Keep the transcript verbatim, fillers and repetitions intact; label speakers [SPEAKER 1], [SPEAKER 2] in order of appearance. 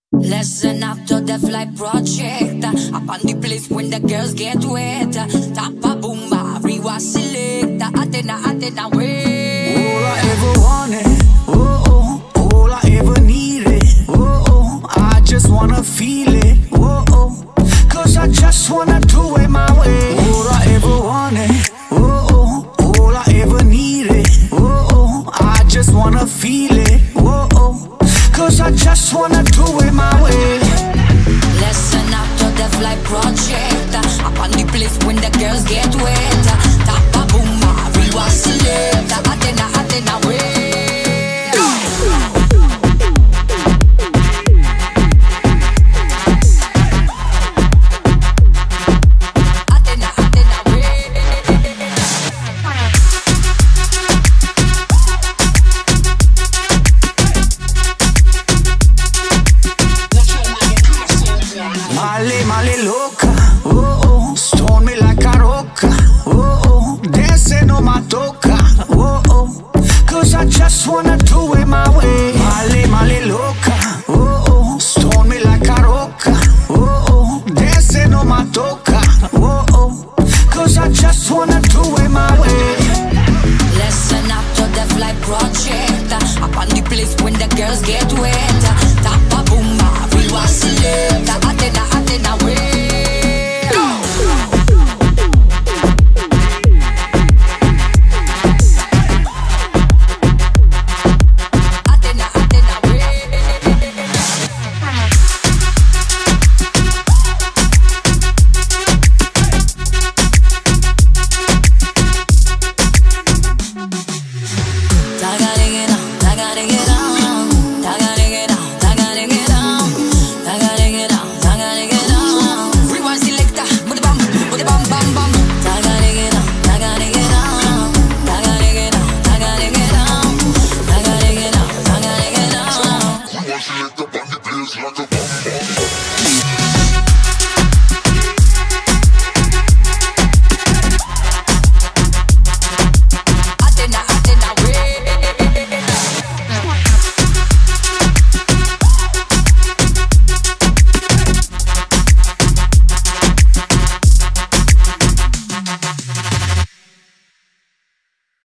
[SPEAKER 1] Lesson after the flight project. Up on the place when the girls get wet. Tapa boomba, rewa select. Atena, atena, way.
[SPEAKER 2] All I ever wanted, oh oh. All I ever needed, oh oh. I just wanna feel it, oh oh. Cause I just wanna do it my way. All I ever wanted, oh oh. All I ever needed, oh oh. I just wanna feel it, oh oh. Cause I just wanna do it my way.
[SPEAKER 1] Lesson after the flight project. Up on the place when the girls get wet. Tapa boomba, rewa select. Atena,